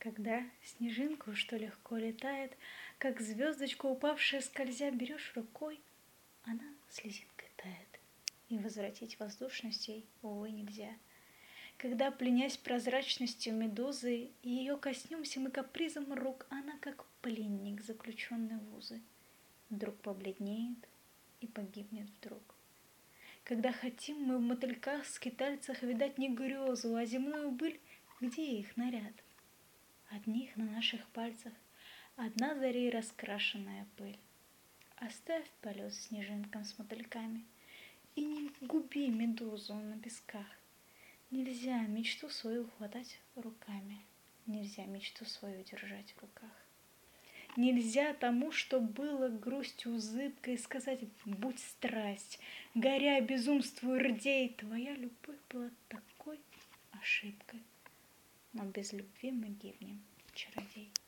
Когда снежинку, что легко летает, как звездочку упавшая скользя, берешь рукой, она слезинкой тает, и возвратить воздушность ей, увы, нельзя. Когда, пленясь прозрачностью медузы, ее коснемся мы капризом рук, она, как пленник, заключенный в узы, вдруг побледнеет и погибнет вдруг. Когда хотим мы в мотыльках-скитальцах видать не грезу, а земную быль, где их наряд? Одних на наших пальцах одна зарей раскрашенная пыль. Оставь полет снежинкам с мотыльками и не губи медузу на песках. Нельзя мечту свою хватать руками, нельзя мечту свою держать в руках. Нельзя тому, что было грустью зыбкой, сказать: будь страсть, горя, безумствуй, рдей, твоя любовь была такой ошибкой. Но без любви мы гибнем, чародей.